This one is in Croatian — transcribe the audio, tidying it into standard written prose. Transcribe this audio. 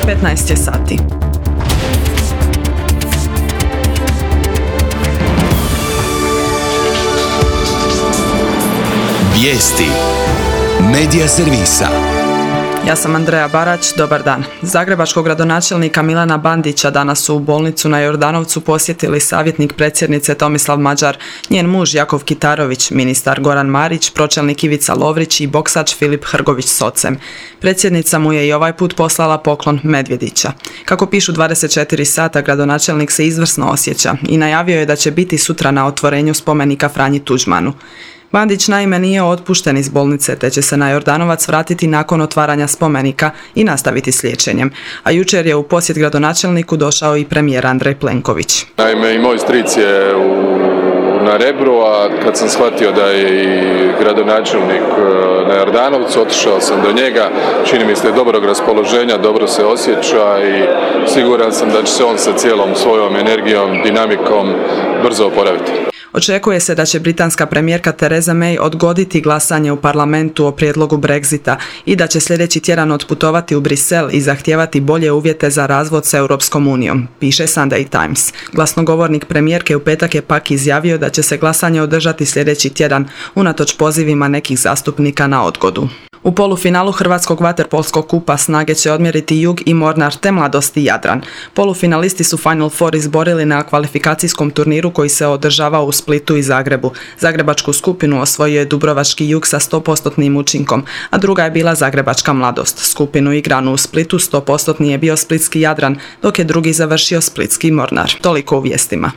15 je sati. Vijesti Medija servisa. Ja sam Andreja Barać, dobar dan. Zagrebačkog gradonačelnika Milana Bandića danas su u bolnicu na Jordanovcu posjetili savjetnik predsjednice Tomislav Mađar, njen muž Jakov Kitarović, ministar Goran Marić, pročelnik Ivica Lovrić i boksač Filip Hrgović s ocem. Predsjednica mu je i ovaj put poslala poklon medvjedića. Kako pišu 24 sata, gradonačelnik se izvrsno osjeća i najavio je da će biti sutra na otvorenju spomenika Franji Tuđmanu. Bandić naime nije otpušten iz bolnice, te će se na Jordanovac vratiti nakon otvaranja spomenika i nastaviti s liječenjem. A jučer je u posjet gradonačelniku došao i premijer Andrej Plenković. Naime, i moj stric je na Rebru, a kad sam shvatio da je i gradonačelnik na Jordanovcu, otišao sam do njega. Čini mi se dobrog raspoloženja, dobro se osjeća i siguran sam da će se on sa cijelom svojom energijom, dinamikom brzo oporaviti. Očekuje se da će britanska premijerka Theresa May odgoditi glasanje u parlamentu o prijedlogu Brexita i da će sljedeći tjedan otputovati u Brisel i zahtijevati bolje uvjete za razvod s Europskom unijom, piše Sunday Times. Glasnogovornik premijerke u petak je pak izjavio da će se glasanje održati sljedeći tjedan, unatoč pozivima nekih zastupnika na odgodu. U polufinalu Hrvatskog vaterpolskog kupa snage će odmjeriti Jug i Mornar te Mladost i Jadran. Polufinalisti su Final Four izborili na kvalifikacijskom turniru koji se održavao u Splitu i Zagrebu. Zagrebačku skupinu osvojio je Dubrovački Jug sa 100% učinkom, a druga je bila Zagrebačka Mladost. Skupinu igranu u Splitu 100% je bio Splitski Jadran, dok je drugi završio Splitski Mornar. Toliko u vijestima.